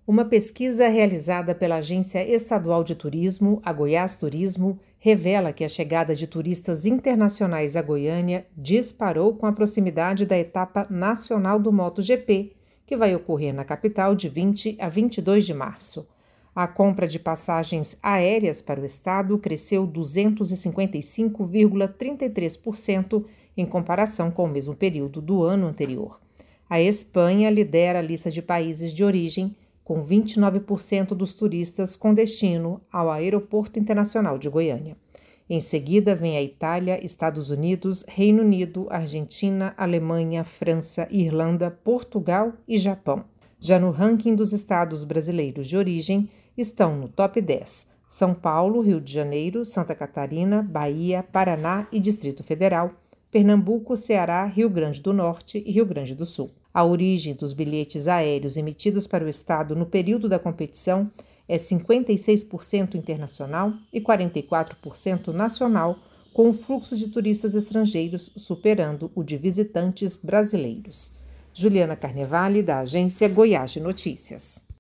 Uma pesquisa realizada pela Agência Estadual de Turismo, a Goiás Turismo, revela que a chegada de turistas internacionais à Goiânia disparou com a proximidade da etapa nacional do MotoGP, que vai ocorrer na capital de 20 a 22 de março. A compra de passagens aéreas para o estado cresceu 255,33% em comparação com o mesmo período do ano anterior. A Espanha lidera a lista de países de origem, com 29% dos turistas com destino ao Aeroporto Internacional de Goiânia. Em seguida, vem a Itália, Estados Unidos, Reino Unido, Argentina, Alemanha, França, Irlanda, Portugal e Japão. Já no ranking dos estados brasileiros de origem, estão no top 10 São Paulo, Rio de Janeiro, Santa Catarina, Bahia, Paraná e Distrito Federal, Pernambuco, Ceará, Rio Grande do Norte e Rio Grande do Sul. A origem dos bilhetes aéreos emitidos para o estado no período da competição é 56% internacional e 44% nacional, com o fluxo de turistas estrangeiros superando o de visitantes brasileiros. Juliana Carnevale, da Agência Goiás de Notícias.